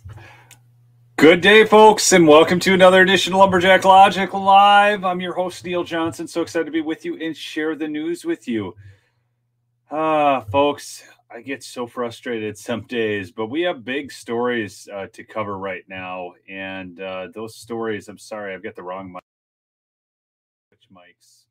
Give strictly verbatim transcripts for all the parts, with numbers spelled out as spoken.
Good day, folks, and welcome to another edition of Lumberjack Logic Live. I'm your host, Neil Johnson. So excited to be with you and share the news with you. Ah, folks, I get so frustrated some days, but we have big stories uh, to cover right now. And uh, those stories, I'm sorry, I've got the wrong mic. Which mics?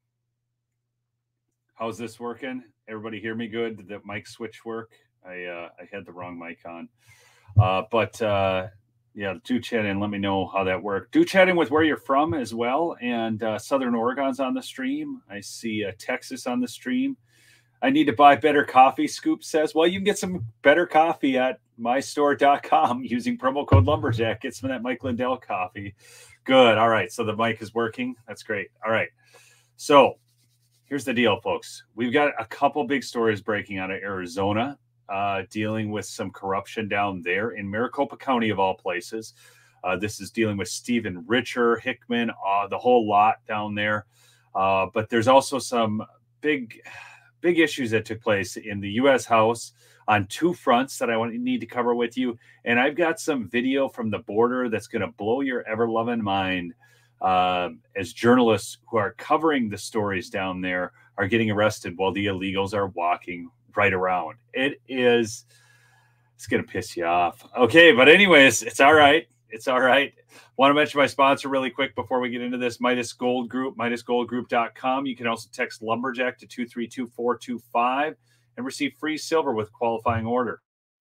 How's this working? Everybody hear me good? Did that mic switch work? I, uh, I had the wrong mic on. Uh, but... Uh, Yeah, do chat in. Let me know how that worked. Do chat in with where you're from as well. And uh, Southern Oregon's on the stream. I see uh, Texas on the stream. I need to buy better coffee, Scoop says. Well, you can get some better coffee at my store dot com using promo code Lumberjack. Get some of that Mike Lindell coffee. Good. All right. So the mic is working. That's great. All right. So here's the deal, folks. We've got a couple big stories breaking out of Arizona. Uh, dealing with some corruption down there in Maricopa County, of all places. Uh, this is dealing with Stephen Richer, Hickman, uh, the whole lot down there. Uh, but there's also some big, big issues that took place in the U S House on two fronts that I want need to cover with you. And I've got some video from the border that's going to blow your ever-loving mind uh, as journalists who are covering the stories down there are getting arrested while the illegals are walking right around. It is, it's going to piss you off. Okay, but anyways, it's all right. It's all right. Want to mention my sponsor really quick before we get into this, Midas Gold Group, midas gold group dot com. You can also text Lumberjack to two three two, four two five and receive free silver with qualifying order.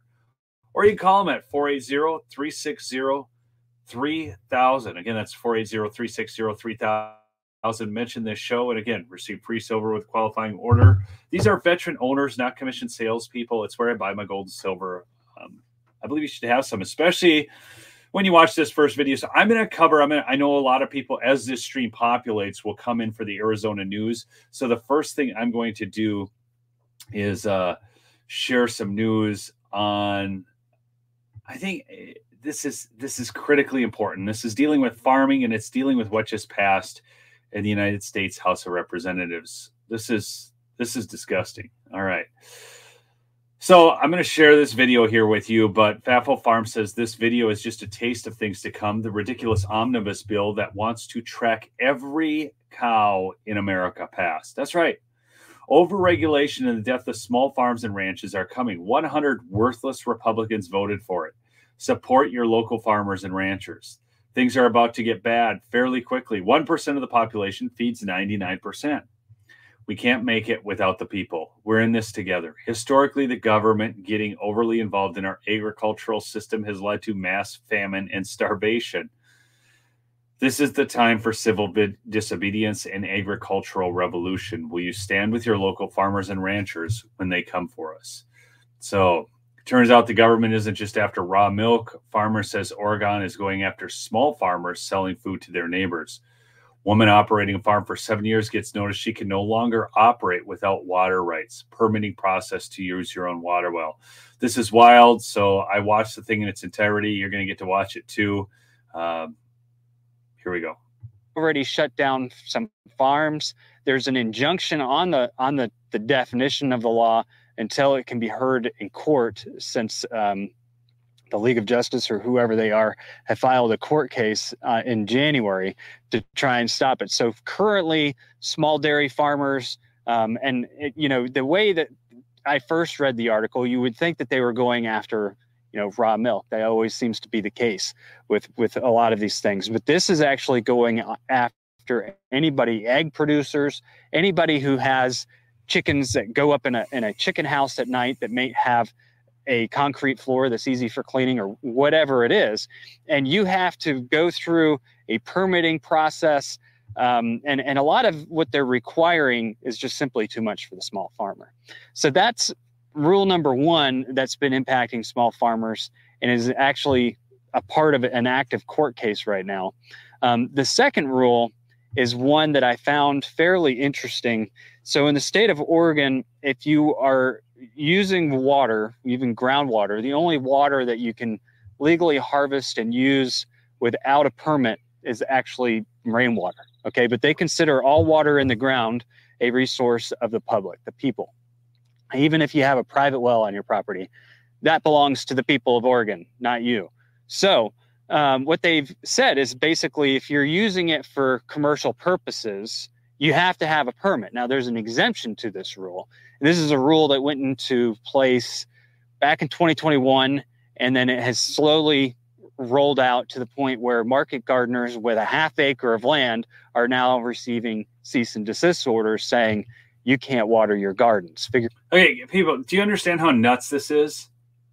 Or you can call them at four eight zero, three six zero, three thousand. Again, that's four eight zero, three six zero, three thousand. Mention this show, and again, receive free silver with qualifying order. These are veteran owners, not commissioned salespeople. It's where I buy my gold and silver. Um, I believe you should have some, especially when you watch this first video. So I'm going to cover, I'm gonna, I know a lot of people, as this stream populates, will come in for the Arizona news. So the first thing I'm going to do is uh, share some news on, I think this is, this is critically important. This is dealing with farming, and it's dealing with what just passed in the United States House of Representatives. This is this is disgusting. All right. So I'm going to share this video here with you, but Faffel Farm says this video is just a taste of things to come. The ridiculous omnibus bill that wants to track every cow in America passed. That's right. Overregulation and the death of small farms and ranches are coming. one hundred worthless Republicans voted for it. Support your local farmers and ranchers. Things are about to get bad fairly quickly. one percent of the population feeds ninety-nine percent. We can't make it without the people. We're in this together. Historically, the government getting overly involved in our agricultural system has led to mass famine and starvation. This is the time for civil disobedience and agricultural revolution. Will you stand with your local farmers and ranchers when they come for us? So, turns out the government isn't just after raw milk. Farmer says Oregon is going after small farmers selling food to their neighbors. Woman operating a farm for seven years gets notice she can no longer operate without water rights. Permitting process to use your own water well. This is wild. So I watched the thing in its entirety. You're going to get to watch it too. Um, here we go. Already shut down some farms. There's an injunction on the on the, the definition of the law until it can be heard in court, since um, the League of Justice or whoever they are have filed a court case uh, in January to try and stop it. So currently, small dairy farmers, um, and it, you know, the way that I first read the article, you would think that they were going after, you know, raw milk. That always seems to be the case with with a lot of these things. But this is actually going after anybody, egg producers, anybody who has chickens that go up in a in a chicken house at night that may have a concrete floor that's easy for cleaning or whatever it is. And you have to go through a permitting process. Um, and, and a lot of what they're requiring is just simply too much for the small farmer. So that's rule number one that's been impacting small farmers and is actually a part of an active court case right now. Um, the second rule is one that I found fairly interesting. So in the state of Oregon, if you are using water, even groundwater, the only water that you can legally harvest and use without a permit is actually rainwater. Okay, but they consider all water in the ground a resource of the public, the people. Even if you have a private well on your property, that belongs to the people of Oregon, not you. So um, what they've said is basically if you're using it for commercial purposes, you have to have a permit. Now, there's an exemption to this rule. And this is a rule that went into place back in twenty twenty-one, and then it has slowly rolled out to the point where market gardeners with a half acre of land are now receiving cease and desist orders saying you can't water your gardens. Figure. Okay, people, do you understand how nuts this is?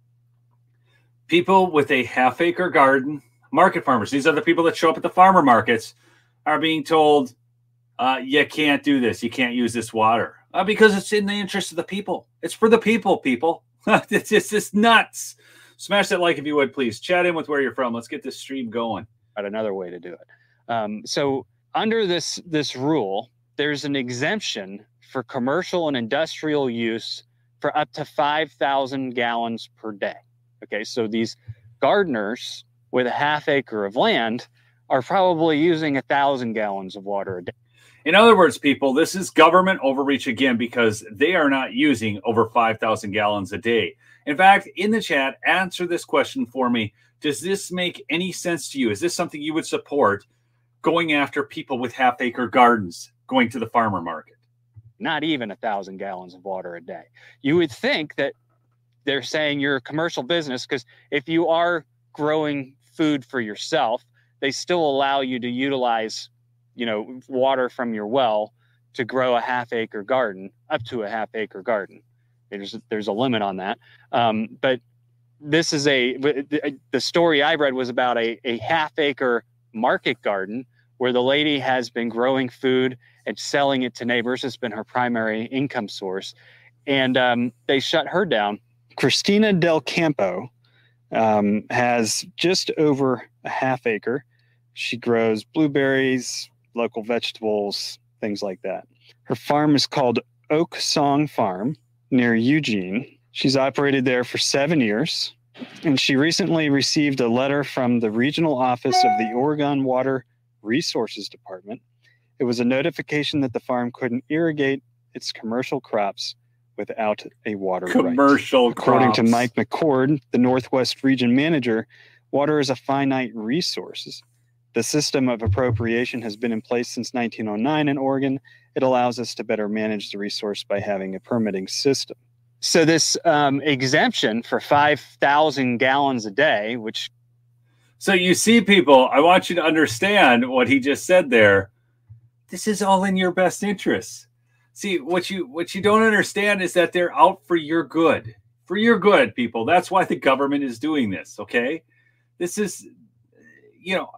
People with a half acre garden, market farmers, these are the people that show up at the farmer markets, are being told, uh, you can't do this. You can't use this water uh, because it's in the interest of the people. It's for the people, people. It's just it's nuts. Smash that like if you would, please. Chat in with where you're from. Let's get this stream going. Got another way to do it. Um, so under this this rule, there's an exemption for commercial and industrial use for up to five thousand gallons per day. Okay, so these gardeners with a half acre of land are probably using a thousand gallons of water a day. In other words, people, this is government overreach again because they are not using over five thousand gallons a day. In fact, in the chat, answer this question for me. Does this make any sense to you? Is this something you would support, going after people with half acre gardens going to the farmer market? Not even a thousand gallons of water a day. You would think that they're saying you're a commercial business because if you are growing food for yourself, they still allow you to utilize, you know, water from your well to grow a half acre garden, up to a half acre garden. There's there's a limit on that. Um, but this is a, the story I read was about a, a half acre market garden where the lady has been growing food and selling it to neighbors. It's been her primary income source. And um, they shut her down. Christina Del Campo um, has just over a half acre. She grows blueberries, local vegetables, things like that. Her farm is called Oak Song Farm near Eugene. She's operated there for seven years, and she recently received a letter from the regional office of the Oregon Water Resources Department. It was a notification that the farm couldn't irrigate its commercial crops without a water commercial right. According crops. to Mike McCord, the Northwest Region Manager, water is a finite resource. The system of appropriation has been in place since nineteen oh nine in Oregon. It allows us to better manage the resource by having a permitting system. So this um, exemption for five thousand gallons a day, which... So you see, people, I want you to understand what he just said there. This is all in your best interest. See, what you what you don't understand is that they're out for your good. For your good, people. That's why the government is doing this, okay? This is, you know,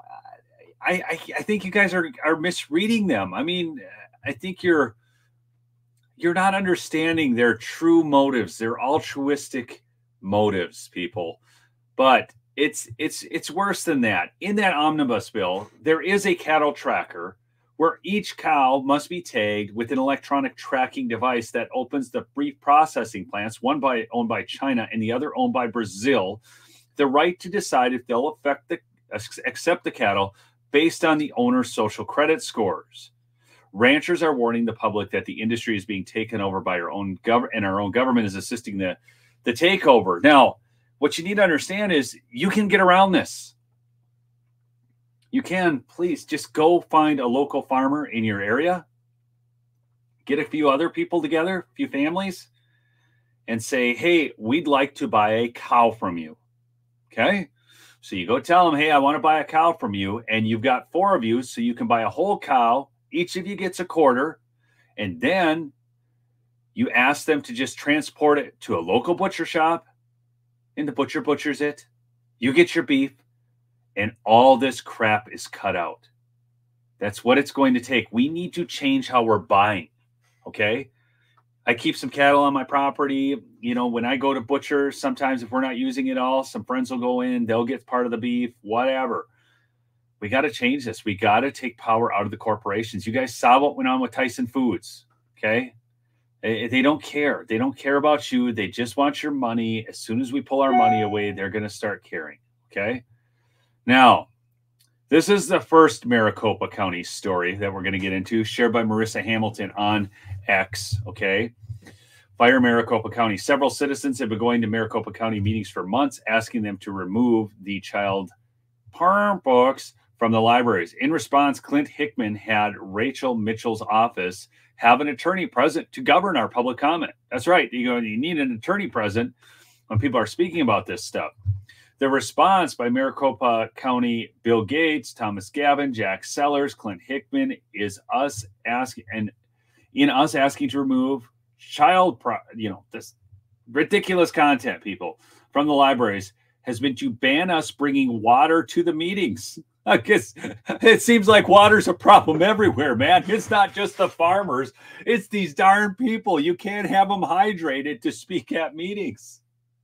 I, I, I think you guys are, are misreading them. I mean, I think you're you're not understanding their true motives, their altruistic motives, people. But it's it's it's worse than that. In that omnibus bill, there is a cattle tracker where each cow must be tagged with an electronic tracking device that opens the beef processing plants, one by owned by China and the other owned by Brazil, the right to decide if they'll affect the accept the cattle based on the owner's social credit scores. Ranchers are warning the public that the industry is being taken over by our own government, and our own government is assisting the, the takeover. Now, what you need to understand is you can get around this. You can, please, just go find a local farmer in your area, get a few other people together, a few families, and say, hey, we'd like to buy a cow from you. Okay? So you go tell them, hey, I want to buy a cow from you, and you've got four of you, so you can buy a whole cow. Each of you gets a quarter, and then you ask them to just transport it to a local butcher shop, and the butcher butchers it. You get your beef, and all this crap is cut out. That's what it's going to take. We need to change how we're buying, okay? I keep some cattle on my property. You know, when I go to butcher, sometimes if we're not using it all, some friends will go in, they'll get part of the beef, whatever. We got to change this. We got to take power out of the corporations. You guys saw what went on with Tyson Foods, okay? They, they don't care. They don't care about you. They just want your money. As soon as we pull our money away, they're going to start caring, okay? Now, this is the first Maricopa County story that we're going to get into, shared by Marissa Hamilton on X, okay? Fire Maricopa County. Several citizens have been going to Maricopa County meetings for months, asking them to remove the child porn books from the libraries. In response, Clint Hickman had Rachel Mitchell's office have an attorney present to govern our public comment. That's right. You go, you need an attorney present when people are speaking about this stuff. The response by Maricopa County Bill Gates, Thomas Gavin, Jack Sellers, Clint Hickman is us asking, and in us asking to remove child, pro, you know, this ridiculous content, people, from the libraries has been to ban us bringing water to the meetings. I guess it seems like water's a problem everywhere, man. It's not just the farmers. It's these darn people. You can't have them hydrated to speak at meetings.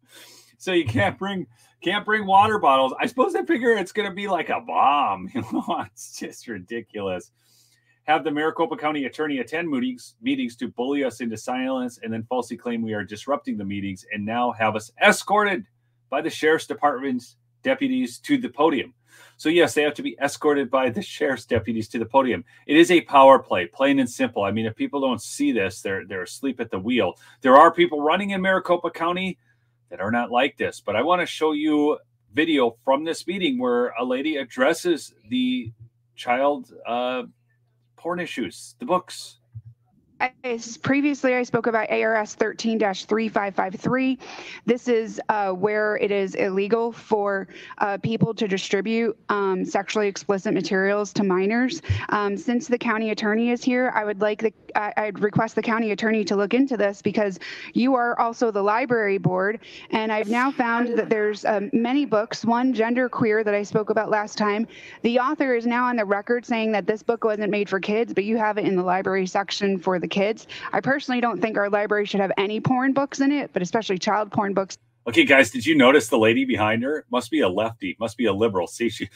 So you can't bring can't bring water bottles. I suppose they figure it's going to be like a bomb. You know, it's just ridiculous. Have the Maricopa County attorney attend meetings, meetings to bully us into silence and then falsely claim we are disrupting the meetings, and now have us escorted by the sheriff's department's deputies to the podium. So yes, they have to be escorted by the sheriff's deputies to the podium. It is a power play, plain and simple. I mean, if people don't see this, they're they're asleep at the wheel. There are people running in Maricopa County that are not like this, but I want to show you video from this meeting where a lady addresses the child uh, porn issues, the books. I, previously, I spoke about A R S thirteen dash three five five three. This is uh, where it is illegal for uh, people to distribute um, sexually explicit materials to minors. Um, since the county attorney is here, I would like the I, I'd request the county attorney to look into this, because you are also the library board, and I've now found that there's um, many books. One, Gender Queer, that I spoke about last time. The author is now on the record saying that this book wasn't made for kids, but you have it in the library section for the kids. I personally don't think our library should have any porn books in it, but especially child porn books. Okay, guys, did you notice the lady behind her? Must be a lefty, must be a liberal. See, she,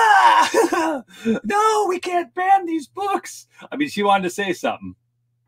ah, no, we can't ban these books. I mean, she wanted to say something.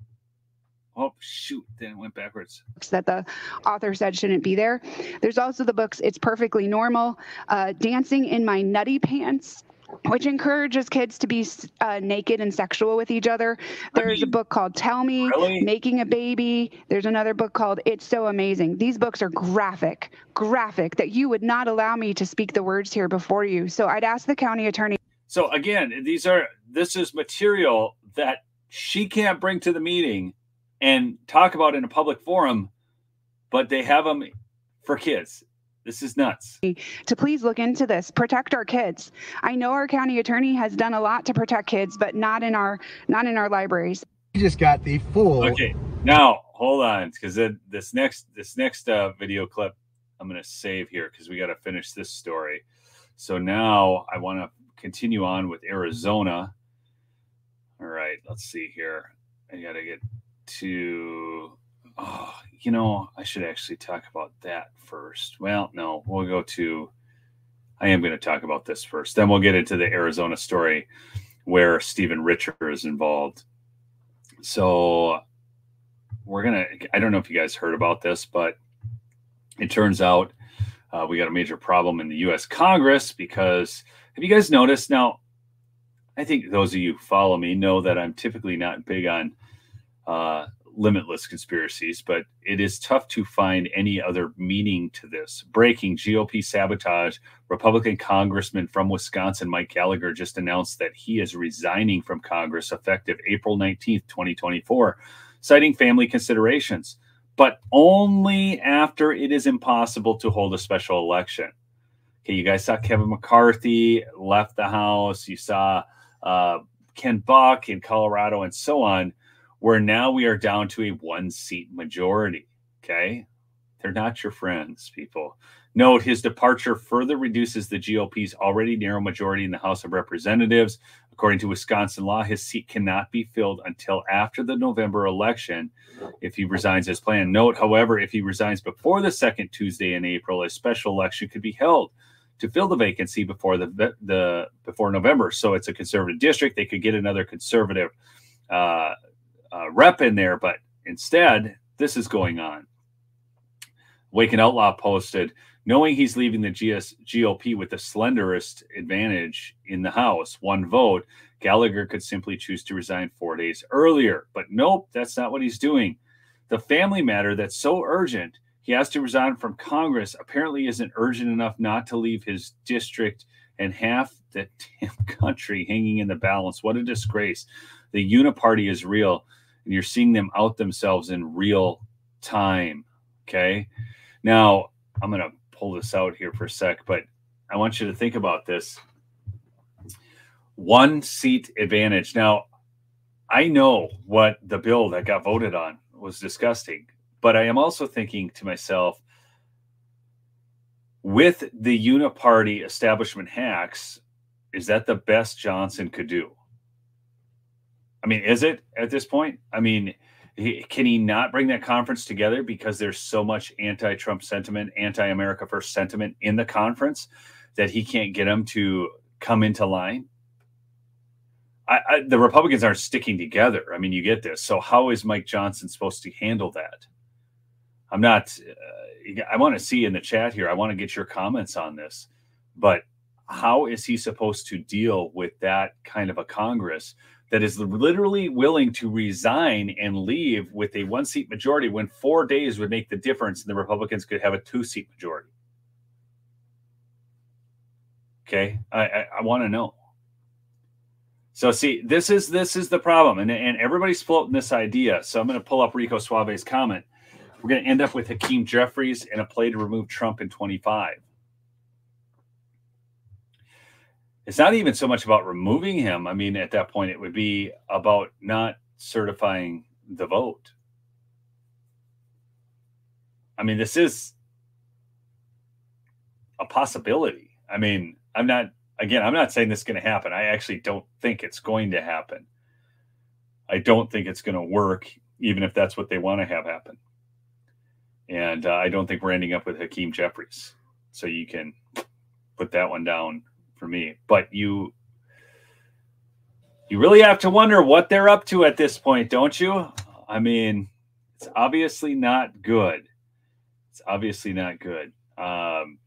Oh, shoot, then it went backwards. That the author said shouldn't be there. There's also the books It's Perfectly Normal, uh, Dancing in My Nutty Pants, which encourages kids to be uh, naked and sexual with each other. There's I mean, a book called Tell Me, really? Making a Baby. There's another book called It's So Amazing. These books are graphic, graphic, that you would not allow me to speak the words here before you. So I'd ask the county attorney. So again, these are this is material that she can't bring to the meeting and talk about in a public forum, but they have them for kids. This is nuts. To please look into this, protect our kids. I know our county attorney has done a lot to protect kids, but not in our not in our libraries. We just got the full. Okay, now hold on, because this next this next uh, video clip I'm going to save here because we got to finish this story. So now I want to continue on with Arizona. All right, let's see here. I got to get to. Oh, you know, I should actually talk about that first. Well, no, we'll go to, I am going to talk about this first. Then we'll get into the Arizona story where Stephen Richer is involved. So we're going to, I don't know if you guys heard about this, but it turns out uh, we got a major problem in the U S Congress because, have you guys noticed? Now, I think those of you who follow me know that I'm typically not big on uh, limitless conspiracies, but it is tough to find any other meaning to this. Breaking: G O P sabotage. Republican Congressman from Wisconsin, Mike Gallagher, just announced that he is resigning from Congress effective April nineteenth, twenty twenty-four, citing family considerations, but only after it is impossible to hold a special election. Okay, you guys saw Kevin McCarthy left the House. You saw uh, Ken Buck in Colorado and so on, where now we are down to a one-seat majority, okay? They're not your friends, people. Note, his departure further reduces the G O P's already narrow majority in the House of Representatives. According to Wisconsin law, his seat cannot be filled until after the November election if he resigns as planned. Note, however, if he resigns before the second Tuesday in April, a special election could be held to fill the vacancy before the, the before November. So it's a conservative district. They could get another conservative uh Uh, rep in there, but instead, this is going on. Waken Outlaw posted, knowing he's leaving the G S, G O P with the slenderest advantage in the House, one vote, Gallagher could simply choose to resign four days earlier. But nope, that's not what he's doing. The family matter that's so urgent he has to resign from Congress apparently isn't urgent enough not to leave his district and half the damn country hanging in the balance. What a disgrace. The uniparty is real, and you're seeing them out themselves in real time. Okay. Now, I'm going to pull this out here for a sec, but I want you to think about this. One seat advantage. Now, I know what the bill that got voted on was disgusting, but I am also thinking to myself, with the uniparty establishment hacks, is that the best Johnson could do? I mean, is it at this point? I mean, he, can he not bring that conference together because there's so much anti-Trump sentiment, anti-America First sentiment in the conference that he can't get them to come into line? I, I, the Republicans aren't sticking together. I mean, you get this. So how is Mike Johnson supposed to handle that? I'm not, uh, I want to see in the chat here. I want to get your comments on this, but how is he supposed to deal with that kind of a Congress that is literally willing to resign and leave with a one seat majority when four days would make the difference and the Republicans could have a two seat majority? Okay. I, I, I want to know. So see, this is, this is the problem. And, and everybody's floating this idea. So I'm going to pull up Rico Suave's comment. We're going to end up with Hakeem Jeffries and a play to remove Trump in twenty-five. It's not even so much about removing him. I mean, at that point, it would be about not certifying the vote. I mean, this is a possibility. I mean, I'm not, again, I'm not saying this is going to happen. I actually don't think it's going to happen. I don't think it's going to work, even if that's what they want to have happen. And uh, I don't think we're ending up with Hakeem Jeffries. So you can put that one down for me. But you you really have to wonder what they're up to at this point, don't you? I mean, it's obviously not good. It's obviously not good. Um,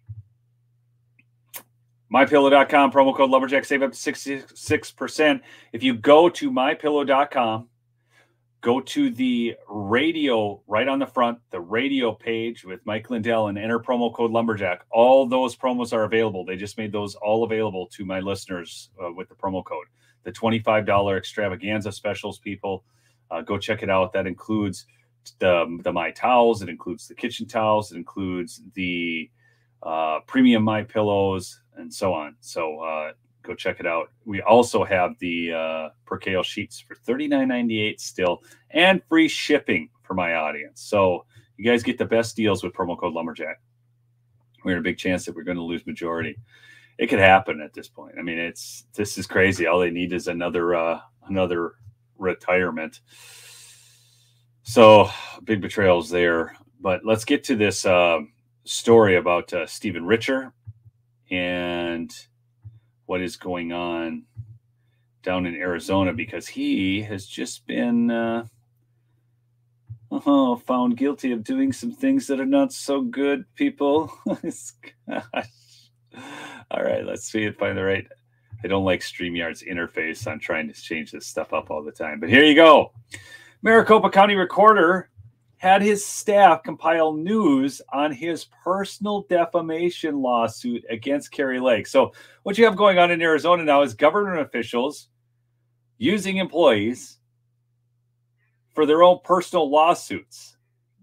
my pillow dot com, promo code Lumberjack, save up to sixty-six percent. If you go to my pillow dot com, go to the radio right on the front, the radio page with Mike Lindell, and enter promo code Lumberjack. All those promos are available. They just made those all available to my listeners uh, with the promo code. The twenty-five dollars extravaganza specials, people, uh, go check it out. That includes the, the My Towels. It includes the kitchen towels. It includes the uh, premium My Pillows and so on. So uh, go check it out. We also have the uh, Percale sheets for thirty-nine ninety-eight still, and free shipping for my audience. So you guys get the best deals with promo code Lumberjack. We're in a big chance that we're going to lose majority. It could happen at this point. I mean, it's this is crazy. All they need is another uh, another retirement. So big betrayals there. But let's get to this uh, story about uh, Stephen Richer and what is going on down in Arizona, because he has just been uh, oh, found guilty of doing some things that are not so good, people. Gosh. All right, let's see if I find the right. I don't like StreamYard's interface. I'm trying to change this stuff up all the time. But here you go. Maricopa County Recorder had his staff compile news on his personal defamation lawsuit against Kari Lake. So what you have going on in Arizona now is government officials using employees for their own personal lawsuits.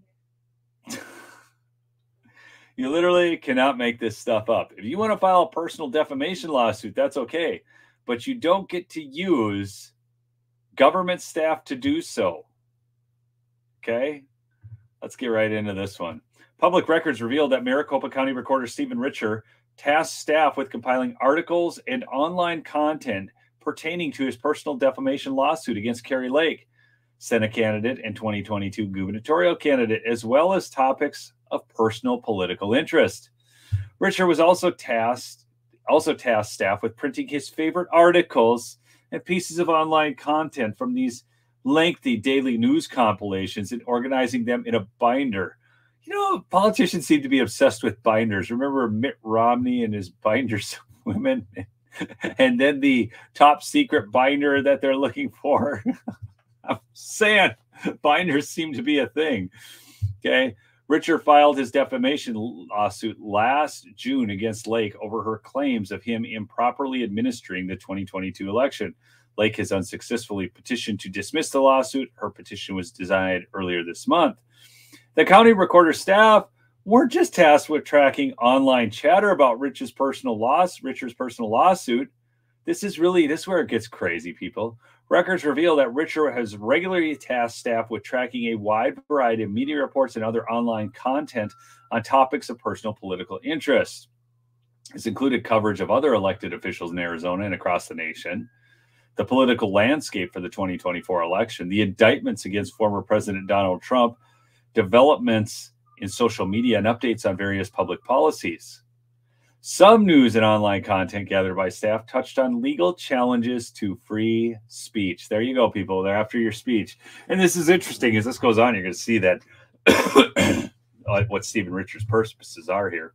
You literally cannot make this stuff up. If you want to file a personal defamation lawsuit, that's okay. But you don't get to use government staff to do so. Okay? Let's get right into this one. Public records revealed that Maricopa County Recorder Stephen Richer tasked staff with compiling articles and online content pertaining to his personal defamation lawsuit against Kari Lake, Senate candidate and twenty twenty-two gubernatorial candidate, as well as topics of personal political interest. Richer was also tasked, also tasked staff with printing his favorite articles and pieces of online content from these lengthy daily news compilations and organizing them in a binder. You know, politicians seem to be obsessed with binders. Remember Mitt Romney and his binders of women? And then the top secret binder that they're looking for. I'm saying binders seem to be a thing. Okay. Richer filed his defamation lawsuit last June against Lake over her claims of him improperly administering the twenty twenty-two election. Lake has unsuccessfully petitioned to dismiss the lawsuit. Her petition was denied earlier this month. The county recorder staff weren't just tasked with tracking online chatter about Rich's personal loss, Richard's personal lawsuit. This is really, this is where it gets crazy, people. Records reveal that Richer has regularly tasked staff with tracking a wide variety of media reports and other online content on topics of personal political interest. This included coverage of other elected officials in Arizona and across the nation, the political landscape for the twenty twenty-four election, the indictments against former President Donald Trump, developments in social media, and updates on various public policies. Some news and online content gathered by staff touched on legal challenges to free speech. There you go, people. They're after your speech. And this is interesting. As this goes on, you're going to see that what Stephen Richer's purposes are here.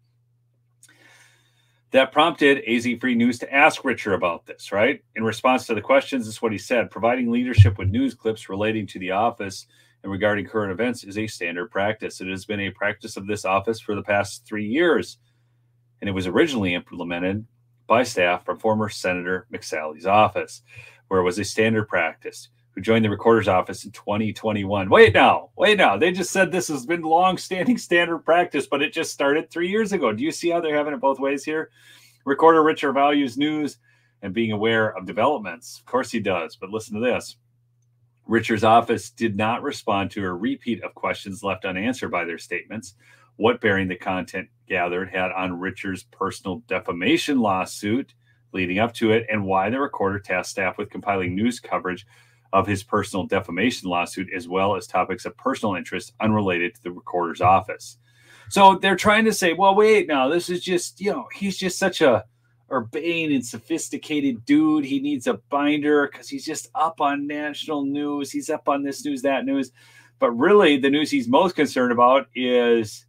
That prompted A Z Free News to ask Richer about this, right? In response to the questions, this is what he said. Providing leadership with news clips relating to the office and regarding current events is a standard practice. It has been a practice of this office for the past three years. And it was originally implemented by staff from former Senator McSally's office, where it was a standard practice, who joined the recorder's office in twenty twenty-one. Wait now, wait now. They just said this has been long-standing standard practice, but it just started three years ago. Do you see how they're having it both ways here? Recorder Richer values news and being aware of developments. Of course he does, but listen to this. Richer's office did not respond to a repeat of questions left unanswered by their statements. What bearing the content gathered had on Richer's personal defamation lawsuit leading up to it, and why the recorder tasked staff with compiling news coverage of his personal defamation lawsuit, as well as topics of personal interest unrelated to the recorder's office. So they're trying to say, well, wait, now this is just, you know, he's just such a urbane and sophisticated dude. He needs a binder because he's just up on national news. He's up on this news, that news. But really, the news he's most concerned about is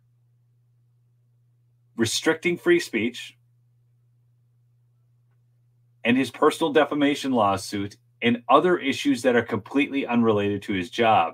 restricting free speech and his personal defamation lawsuit and other issues that are completely unrelated to his job.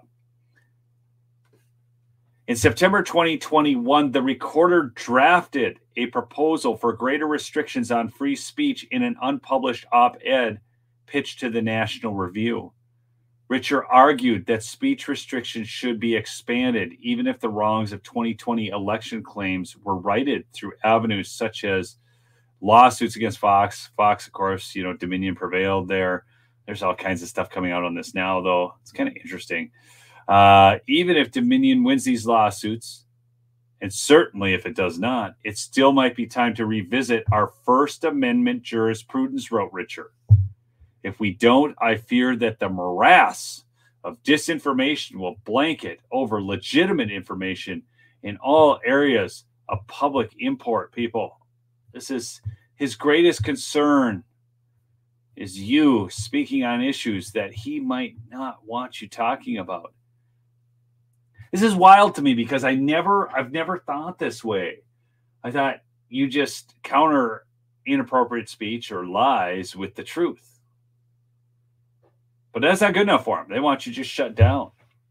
In September twenty twenty-one, the recorder drafted a proposal for greater restrictions on free speech in an unpublished op-ed pitched to the National Review. Richer argued that speech restrictions should be expanded, even if the wrongs of twenty twenty election claims were righted through avenues such as lawsuits against Fox. Fox, of course, you know, Dominion prevailed there. There's all kinds of stuff coming out on this now, though. It's kind of interesting. Uh, even if Dominion wins these lawsuits, and certainly if it does not, it still might be time to revisit our First Amendment jurisprudence, wrote Richer. If we don't, I fear that the morass of disinformation will blanket over legitimate information in all areas of public import, people. This is his greatest concern, is you speaking on issues that he might not want you talking about. This is wild to me because I never, I've never thought this way. I thought you just counter inappropriate speech or lies with the truth. But that's not good enough for them. They want you just shut down.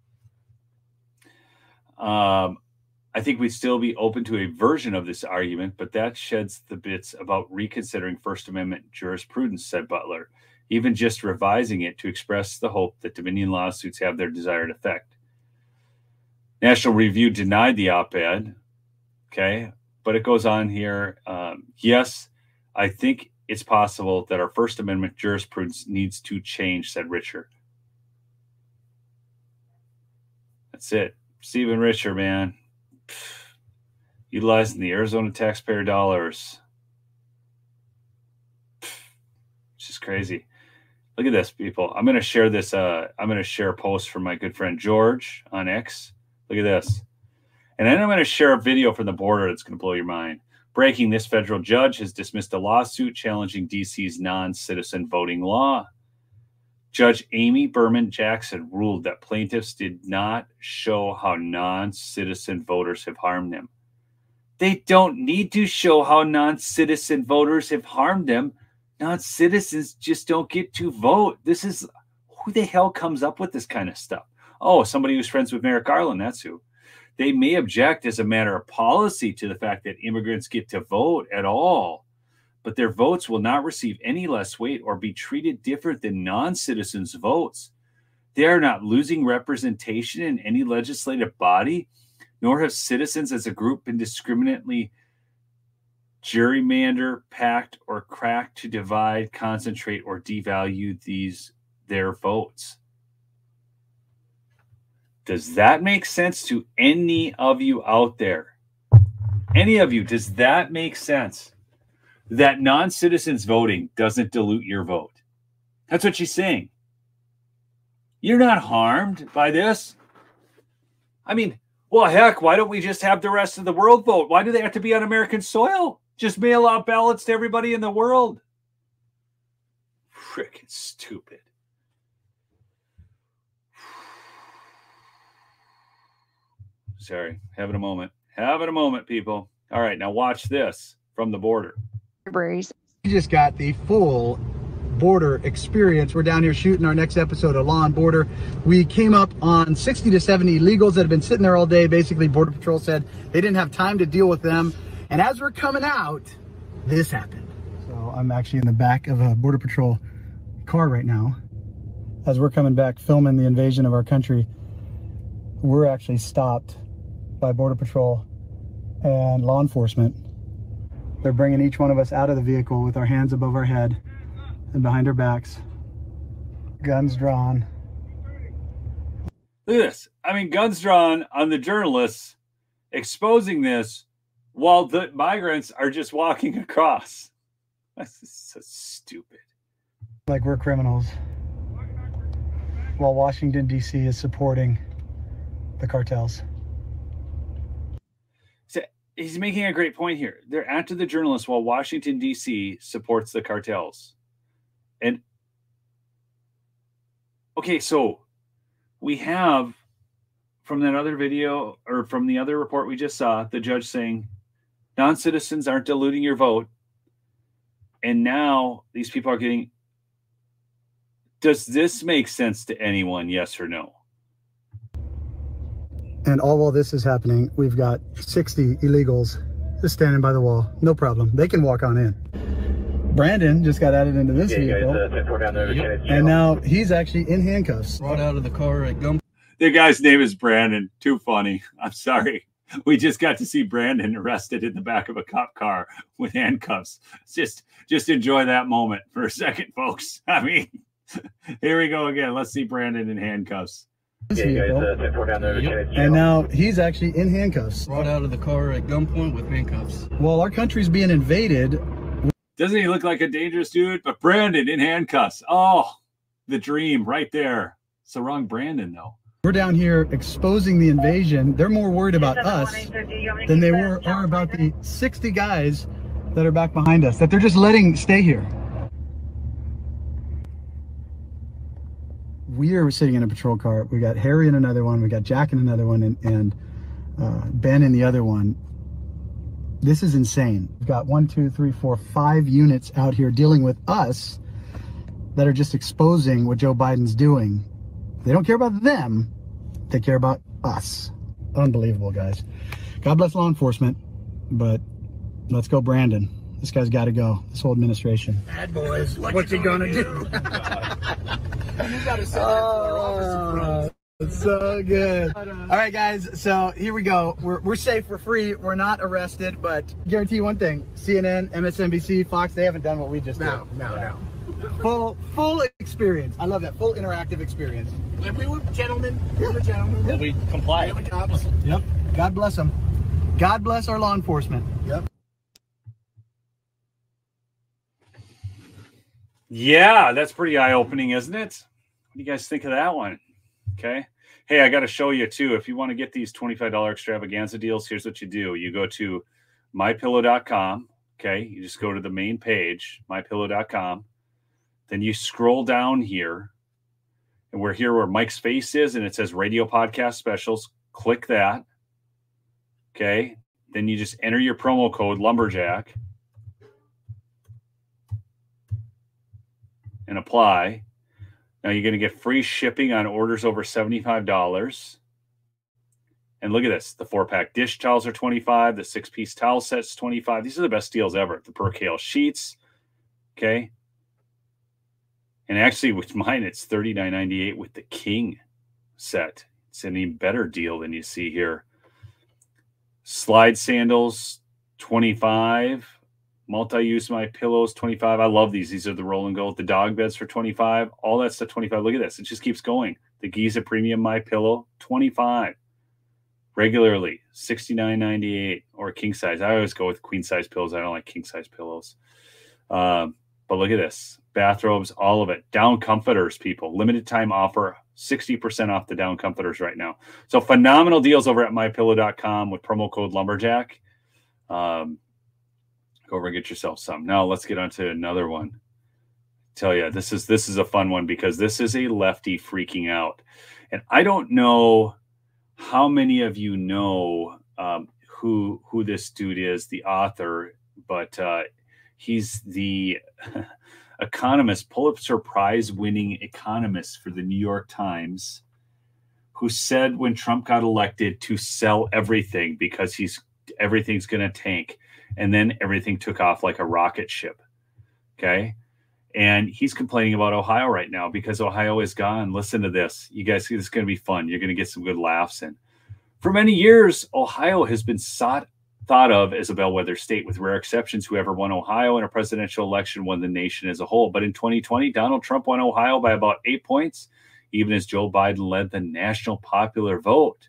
Um, I think we'd still be open to a version of this argument, but that sheds the bits about reconsidering First Amendment jurisprudence, said Butler, even just revising it to express the hope that Dominion lawsuits have their desired effect. National Review denied the op-ed, okay, but it goes on here. Um, yes, I think it's possible that our First Amendment jurisprudence needs to change, said Richer. That's it. Stephen Richer, man. Pfft. Utilizing the Arizona taxpayer dollars. Pfft. It's just crazy. Look at this, people. I'm going to share this. Uh, I'm going to share a post from my good friend George on X. Look at this. And then I'm going to share a video from the border that's going to blow your mind. Breaking, this federal judge has dismissed a lawsuit challenging D C's non-citizen voting law. Judge Amy Berman Jackson ruled that plaintiffs did not show how non-citizen voters have harmed them. They don't need to show how non-citizen voters have harmed them. Non-citizens just don't get to vote. This is Who the hell comes up with this kind of stuff? Oh, somebody who's friends with Merrick Garland, that's who. They may object as a matter of policy to the fact that immigrants get to vote at all, but their votes will not receive any less weight or be treated different than non-citizens' votes. They are not losing representation in any legislative body, nor have citizens as a group been discriminately gerrymander, packed, or cracked to divide, concentrate, or devalue these their votes. Does that make sense to any of you out there? Any of you, does that make sense? That non-citizens voting doesn't dilute your vote. That's what she's saying. You're not harmed by this. I mean, well, heck, why don't we just have the rest of the world vote? Why do they have to be on American soil? Just mail out ballots to everybody in the world. Frickin' stupid. Sorry, having a moment. Having a moment, people. All right, now watch this from the border. We just got the full border experience. We're down here shooting our next episode of Law and Border. We came up on sixty to seventy illegals that have been sitting there all day. Basically, Border Patrol said they didn't have time to deal with them. And as we're coming out, this happened. So I'm actually in the back of a Border Patrol car right now. As we're coming back filming the invasion of our country, we're actually stopped by Border Patrol and law enforcement. They're bringing each one of us out of the vehicle with our hands above our head and behind our backs, guns drawn. Look at this. I mean, guns drawn on the journalists exposing this while the migrants are just walking across. That's so stupid. Like we're criminals, while Washington, D C is supporting the cartels. He's making a great point here. They're after the journalists while Washington, D C supports the cartels. And, okay, so we have from that other video or from the other report we just saw, the judge saying non-citizens aren't diluting your vote. And now these people are getting, does this make sense to anyone? Yes or no? And all while this is happening, we've got sixty illegals just standing by the wall. No problem. They can walk on in. Brandon just got added into this yeah, vehicle. Guys, uh, down there yep. And now he's actually in handcuffs. Brought out of the car at gun. The guy's name is Brandon. Too funny. I'm sorry. We just got to see Brandon arrested in the back of a cop car with handcuffs. Just, just enjoy that moment for a second, folks. I mean, here we go again. Let's see Brandon in handcuffs. Yeah, guys, uh, down there yep. And now he's actually in handcuffs. Brought out of the car at gunpoint with handcuffs. Well, our country's being invaded. Doesn't he look like a dangerous dude? But Brandon in handcuffs. Oh, the dream right there. It's the wrong Brandon, though. We're down here exposing the invasion. They're more worried about us than they were are about the sixty guys that are back behind us, that they're just letting stay here. We are sitting in a patrol car. We got Harry in another one. We got Jack in another one, and, and uh, Ben in the other one. This is insane. We've got one, two, three, four, five units out here dealing with us that are just exposing what Joe Biden's doing. They don't care about them. They care about us. Unbelievable, guys. God bless law enforcement, but let's go, Brandon. This guy's got to go. This whole administration. Bad boys, what what's he gonna do? do? You gotta say oh, it's so good. All right, guys. So here we go. We're we're safe. We're free. We're not arrested. But guarantee you one thing: C N N, M S N B C, Fox. They haven't done what we just did. No, no, no. Full full experience. I love that. Full interactive experience. If we were gentlemen, we were gentlemen. Yep. We comply. We cops. Yep. God bless them. God bless our law enforcement. Yep. Yeah, that's pretty eye-opening, isn't it? What do you guys think of that one? Okay. Hey, I got to show you, too. If you want to get these twenty-five dollar extravaganza deals, here's what you do. You go to my pillow dot com. Okay. You just go to the main page, my pillow dot com. Then you scroll down here. And we're here where Mike's face is, and it says Radio Podcast Specials. Click that. Okay. Then you just enter your promo code, Lumberjack. And apply. Now you're going to get free shipping on orders over seventy-five dollars. And look at this. The four-pack dish towels are twenty-five dollars. The six-piece towel set's twenty-five dollars. These are the best deals ever. The percale sheets. Okay. And actually, with mine, it's thirty-nine ninety-eight with the king set. It's an even better deal than you see here. Slide sandals, twenty-five dollars. Multi-use my pillows, twenty-five dollars. I love these. These are the roll and go. The dog beds for twenty-five dollars. All that stuff, twenty-five dollars. Look at this. It just keeps going. The Giza Premium My Pillow, twenty-five dollars. Regularly, sixty-nine ninety-eight, or king size. I always go with queen size pillows. I don't like king size pillows. Um, but look at this. Bathrobes, all of it. Down comforters, people. Limited time offer, sixty percent off the down comforters right now. So phenomenal deals over at my pillow dot com with promo code Lumberjack. Um, go over and get yourself some. Now let's get on to another one. Tell you, this is this is a fun one because this is a lefty freaking out. And I don't know how many of you know um, who who this dude is, the author, but uh, he's the economist, Pulitzer Prize winning economist for the New York Times, who said when Trump got elected to sell everything because he's everything's going to tank. And then everything took off like a rocket ship. Okay. And he's complaining about Ohio right now because Ohio is gone. Listen to this. You guys see, this is going to be fun. You're going to get some good laughs in. For many years, Ohio has been sought, thought of as a bellwether state. With rare exceptions, whoever won Ohio in a presidential election won the nation as a whole. But in twenty twenty, Donald Trump won Ohio by about eight points, even as Joe Biden led the national popular vote.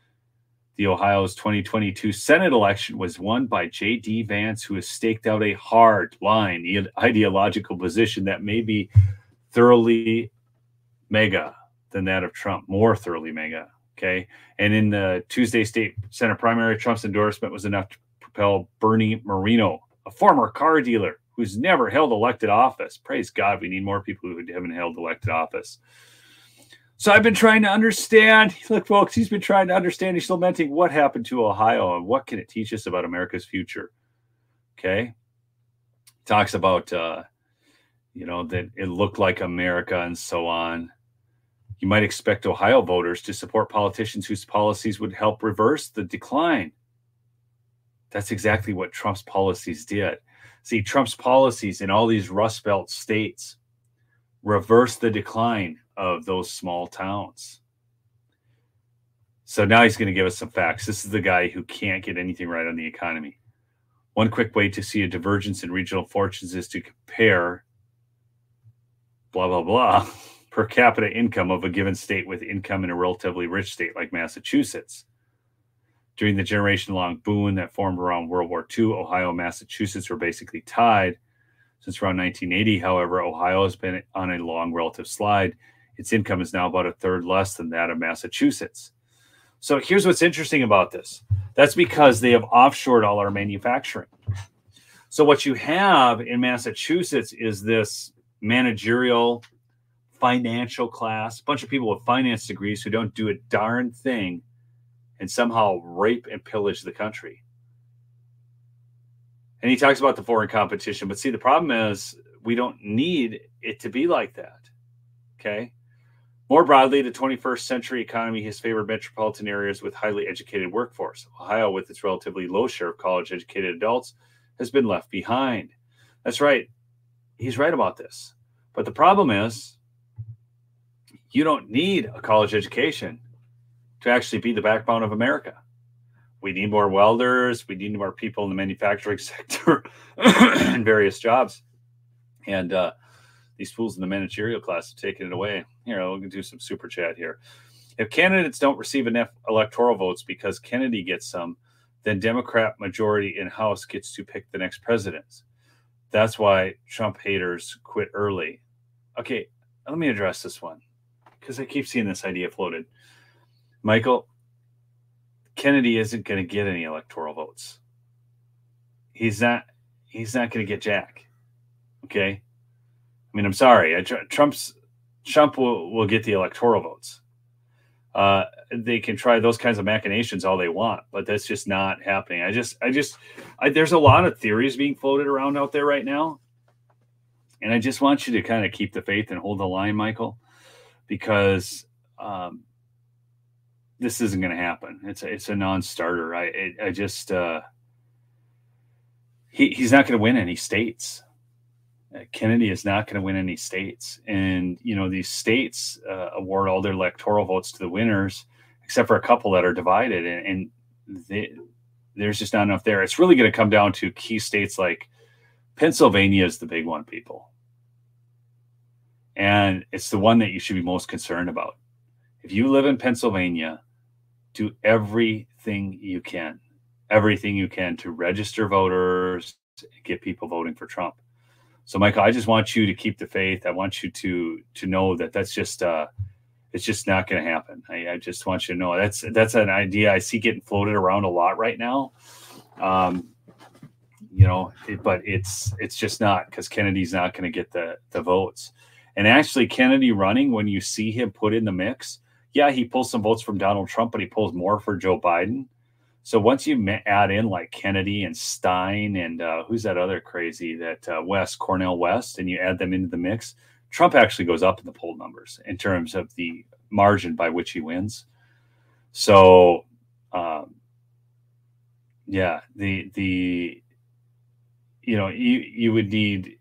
The Ohio's twenty twenty-two Senate election was won by J D Vance, who has staked out a hard line ideological position that may be thoroughly mega than that of Trump, more thoroughly mega. Okay. And in the Tuesday state Senate primary, Trump's endorsement was enough to propel Bernie Moreno, a former car dealer who's never held elected office. Praise God, we need more people who haven't held elected office. So I've been trying to understand. Look, folks, he's been trying to understand. He's lamenting what happened to Ohio and what can it teach us about America's future. Okay. Talks about, uh, you know, that it looked like America and so on. You might expect Ohio voters to support politicians whose policies would help reverse the decline. That's exactly what Trump's policies did. See, Trump's policies in all these Rust Belt states reverse the decline of those small towns. So now he's going to give us some facts. This is the guy who can't get anything right on the economy. One quick way to see a divergence in regional fortunes is to compare blah, blah, blah, per capita income of a given state with income in a relatively rich state like Massachusetts. During the generation-long boom that formed around World War Two, Ohio and Massachusetts were basically tied. Since around nineteen eighty, however, Ohio has been on a long relative slide. Its income is now about a third less than that of Massachusetts. So here's what's interesting about this. That's because they have offshored all our manufacturing. So what you have in Massachusetts is this managerial, financial class, a bunch of people with finance degrees who don't do a darn thing and somehow rape and pillage the country. And he talks about the foreign competition. But see, the problem is we don't need it to be like that. Okay? More broadly, the twenty-first century economy has favored metropolitan areas with highly educated workforce. Ohio, with its relatively low share of college-educated adults, has been left behind. That's right. He's right about this. But the problem is you don't need a college education to actually be the backbone of America. We need more welders. We need more people in the manufacturing sector and various jobs. And uh, these fools in the managerial class have taken it away. Here, we'll do some super chat here. If candidates don't receive enough electoral votes because Kennedy gets some, then Democrat majority in House gets to pick the next president. That's why Trump haters quit early. Okay, let me address this one because I keep seeing this idea floated. Michael, Kennedy isn't going to get any electoral votes. He's not. He's not going to get jack. Okay. I mean, I'm sorry. I, Trump's Trump will, will get the electoral votes. Uh, they can try those kinds of machinations all they want, but that's just not happening. I just, I just, I, there's a lot of theories being floated around out there right now, and I just want you to kind of keep the faith and hold the line, Michael. because um, this isn't going to happen. It's a, it's a non-starter. I I, I just uh, he he's not going to win any states. Uh, Kennedy is not going to win any states, and you know these states uh, award all their electoral votes to the winners, except for a couple that are divided, and, and they, there's just not enough there. It's really going to come down to key states like Pennsylvania is the big one, people. And it's the one that you should be most concerned about. If you live in Pennsylvania, do everything you can, everything you can to register voters, get people voting for Trump. So, Michael, I just want you to keep the faith. I want you to to know that that's just uh, it's just not going to happen. I, I just want you to know that's that's an idea I see getting floated around a lot right now. Um, you know, it, but it's it's just not, because Kennedy's not going to get the the votes. And actually, Kennedy running, when you see him put in the mix, yeah, he pulls some votes from Donald Trump, but he pulls more for Joe Biden. So once you add in like Kennedy and Stein and uh, who's that other crazy that uh, West, Cornel West, and you add them into the mix, Trump actually goes up in the poll numbers in terms of the margin by which he wins. So, um, yeah, the the you know you you would need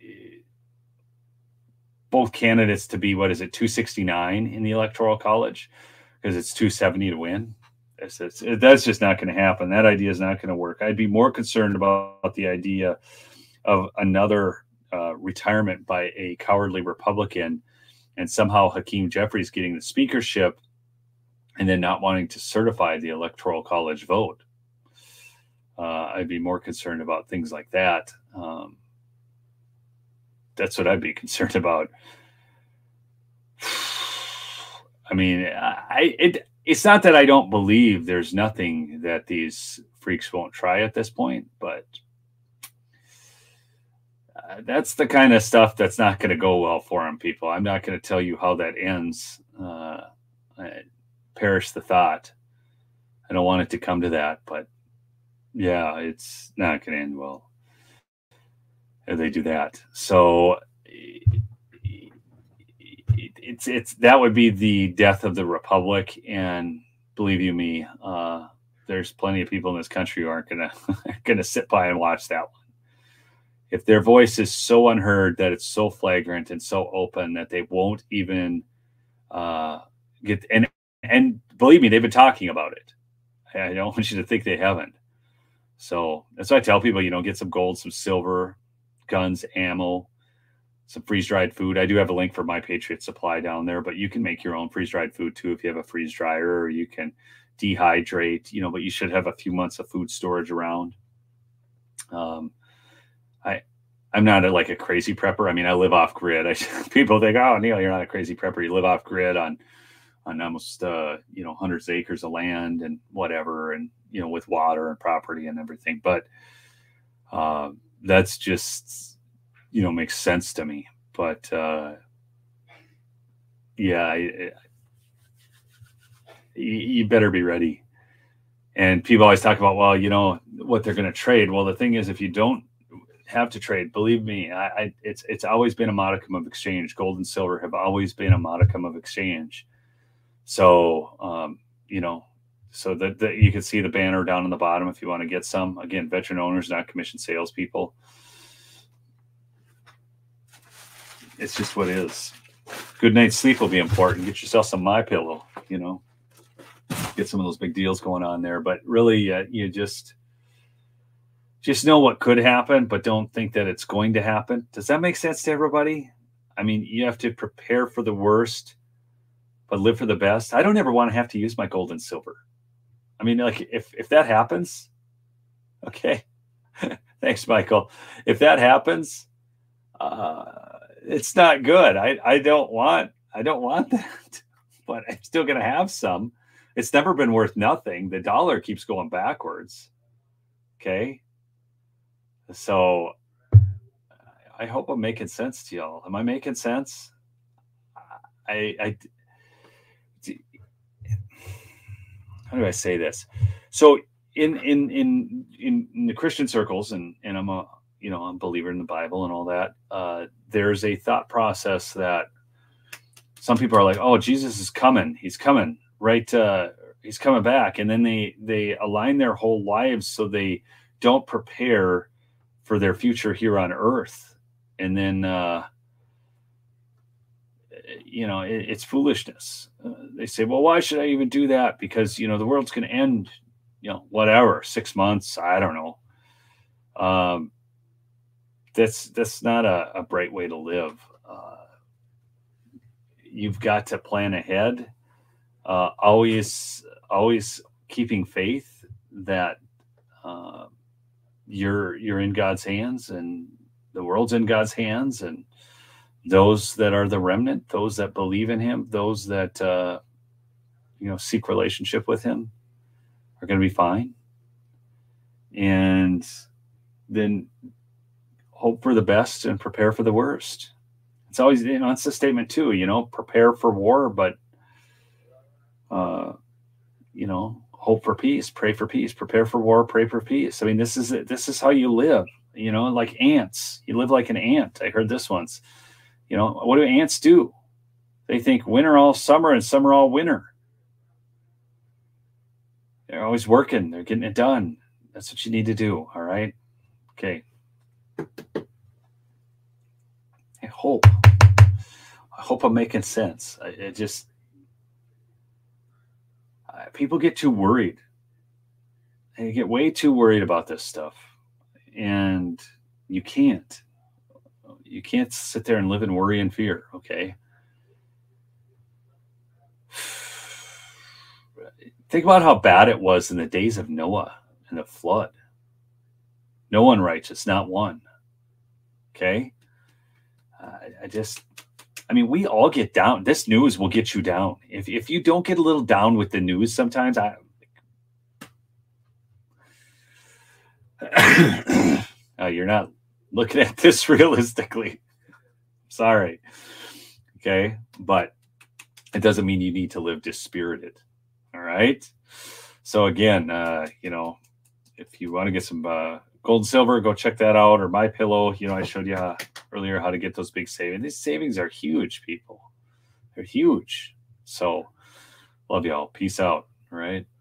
both candidates to be, what is it, two sixty-nine in the Electoral College, because it's two seventy to win. It's, it's, it, that's just not going to happen. That idea is not going to work. I'd be more concerned about the idea of another uh, retirement by a cowardly Republican, and somehow Hakeem Jeffries getting the speakership and then not wanting to certify the Electoral College vote. Uh, I'd be more concerned about things like that. Um, That's what I'd be concerned about. I mean, I it it's not that I don't believe there's nothing that these freaks won't try at this point, but uh, that's the kind of stuff that's not going to go well for them, people. I'm not going to tell you how that ends. Uh, I, perish the thought. I don't want it to come to that, but yeah, it's not going to end well. They do that. So it's it's that would be the death of the republic. And believe you me, uh, there's plenty of people in this country who aren't gonna gonna sit by and watch that one. If their voice is so unheard, that it's so flagrant and so open that they won't even uh, get and and believe me, they've been talking about it. I don't want you to think they haven't. So that's why I tell people, you know, get some gold, some silver, guns, ammo, some freeze-dried food. I do have a link for My Patriot Supply down there, but you can make your own freeze-dried food too if you have a freeze dryer, or you can dehydrate, you know, but you should have a few months of food storage around. Um, I, I'm not a, like a crazy prepper. I mean, I live off grid. I, people think, oh, Neil, you're not a crazy prepper. You live off grid on, on almost, uh, you know, hundreds of acres of land and whatever, and, you know, with water and property and everything. But, uh, that's just, you know, makes sense to me. But uh, yeah, I, I, you better be ready. And people always talk about, well, you know, what they're going to trade. Well, the thing is, if you don't have to trade, believe me, I, I it's it's always been a modicum of exchange. Gold and silver have always been a modicum of exchange. So, um, you know, so that you can see the banner down on the bottom if you want to get some. Again, veteran owners, not commissioned salespeople. It's just what it is. Good night's sleep will be important. Get yourself some MyPillow, you know. Get some of those big deals going on there. But really, uh, you just just know what could happen, but don't think that it's going to happen. Does that make sense to everybody? I mean, you have to prepare for the worst, but live for the best. I don't ever want to have to use my gold and silver. I mean, like, if, if that happens, okay. Thanks, Michael. If that happens, uh, it's not good. I, I don't want, I don't want that, but I'm still going to have some. It's never been worth nothing. The dollar keeps going backwards. Okay. So I hope I'm making sense to y'all. Am I making sense? I, I, how do I say this? So in, in, in, in, in the Christian circles, and, and I'm a, you know, I'm a believer in the Bible and all that. Uh, there's a thought process that some people are like, oh, Jesus is coming. He's coming, right? Uh, he's coming back. And then they, they align their whole lives so they don't prepare for their future here on earth. And then, uh, you know, it, it's foolishness. Uh, they say, well, why should I even do that? Because, you know, the world's going to end, you know, whatever, six months. I don't know. Um, that's, that's not a, a bright way to live. Uh, you've got to plan ahead. Uh, always, always keeping faith that, uh, you're, you're in God's hands and the world's in God's hands, and those that are the remnant, those that believe in him, those that, uh, you know, seek relationship with him are going to be fine. And then hope for the best and prepare for the worst. It's always, you know, it's a statement too, you know, prepare for war, but, uh, you know, hope for peace, pray for peace, prepare for war, pray for peace. I mean, this is, this is how you live, you know, like ants. You live like an ant. I heard this once. You know, what do ants do? They think winter all summer and summer all winter. They're always working. They're getting it done. That's what you need to do. All right. Okay. I hope. I hope I'm making sense. I, it just, uh, people get too worried. They get way too worried about this stuff. And you can't. You can't sit there and live in worry and fear, okay? Think about how bad it was in the days of Noah and the flood. No one righteous, not one. Okay? Uh, I just, I mean, we all get down. This news will get you down. If if you don't get a little down with the news sometimes, I... uh, you're not looking at this realistically. Sorry. Okay. But it doesn't mean you need to live dispirited. All right. So again, uh, you know, if you want to get some uh, gold and silver, go check that out. Or My Pillow. You know, I showed you how, earlier how to get those big savings. These savings are huge, people. They're huge. So love y'all. Peace out. All right.